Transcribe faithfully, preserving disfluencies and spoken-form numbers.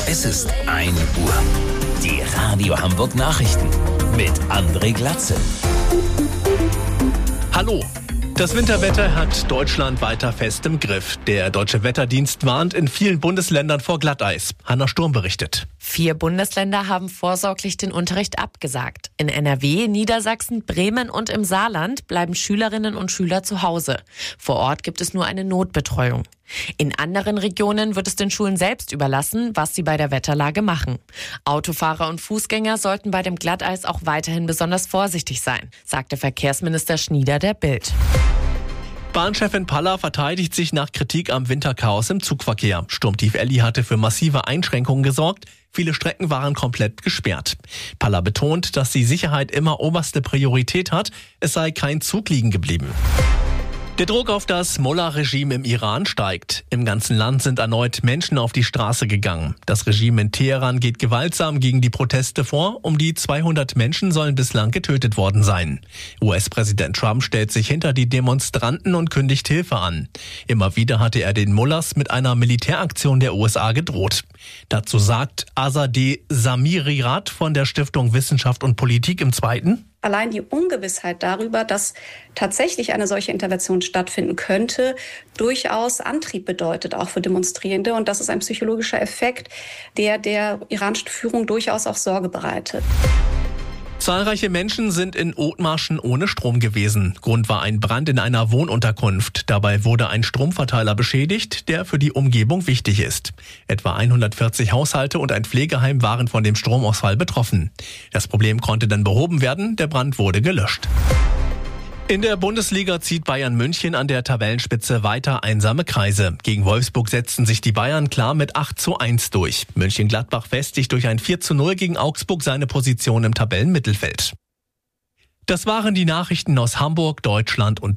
Es ist ein Uhr. Die Radio Hamburg Nachrichten mit André Glatze. Hallo. Das Winterwetter hat Deutschland weiter fest im Griff. Der Deutsche Wetterdienst warnt in vielen Bundesländern vor Glatteis. Hanna Sturm berichtet. Vier Bundesländer haben vorsorglich den Unterricht abgesagt. In N R W, Niedersachsen, Bremen und im Saarland bleiben Schülerinnen und Schüler zu Hause. Vor Ort gibt es nur eine Notbetreuung. In anderen Regionen wird es den Schulen selbst überlassen, was sie bei der Wetterlage machen. Autofahrer und Fußgänger sollten bei dem Glatteis auch weiterhin besonders vorsichtig sein, sagte Verkehrsminister Schnieder der Bild. Bahnchefin Palla verteidigt sich nach Kritik am Winterchaos im Zugverkehr. Sturmtief Elli hatte für massive Einschränkungen gesorgt. Viele Strecken waren komplett gesperrt. Palla betont, dass die Sicherheit immer oberste Priorität hat. Es sei kein Zug liegen geblieben. Der Druck auf das Mullah-Regime im Iran steigt. Im ganzen Land sind erneut Menschen auf die Straße gegangen. Das Regime in Teheran geht gewaltsam gegen die Proteste vor. Um die zweihundert Menschen sollen bislang getötet worden sein. U S-Präsident Trump stellt sich hinter die Demonstranten und kündigt Hilfe an. Immer wieder hatte er den Mullahs mit einer Militäraktion der U S A gedroht. Dazu sagt Azadeh Zamirirat von der Stiftung Wissenschaft und Politik im Zweiten: Allein die Ungewissheit darüber, dass tatsächlich eine solche Intervention stattfinden könnte, durchaus Antrieb bedeutet, auch für Demonstrierende. Und das ist ein psychologischer Effekt, der der iranischen Führung durchaus auch Sorge bereitet. Zahlreiche Menschen sind in Othmarschen ohne Strom gewesen. Grund war ein Brand in einer Wohnunterkunft. Dabei wurde ein Stromverteiler beschädigt, der für die Umgebung wichtig ist. Etwa hundertvierzig Haushalte und ein Pflegeheim waren von dem Stromausfall betroffen. Das Problem konnte dann behoben werden, der Brand wurde gelöscht. In der Bundesliga zieht Bayern München an der Tabellenspitze weiter einsame Kreise. Gegen Wolfsburg setzten sich die Bayern klar mit acht zu eins durch. Mönchengladbach festigt durch ein vier zu null gegen Augsburg seine Position im Tabellenmittelfeld. Das waren die Nachrichten aus Hamburg, Deutschland und